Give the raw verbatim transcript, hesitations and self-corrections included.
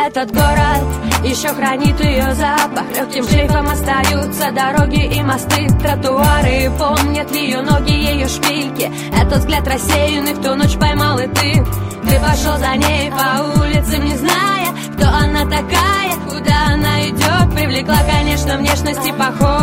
этот город еще хранит ее запах. Легким шлейфом остаются дороги и мосты, тротуары помнят ее ноги, ее шпильки. Этот взгляд рассеянный в ту ночь поймал и ты. Ты пошел за ней по улицам, не зная, кто она такая, куда она идет. Привлекла, конечно, внешность и поход.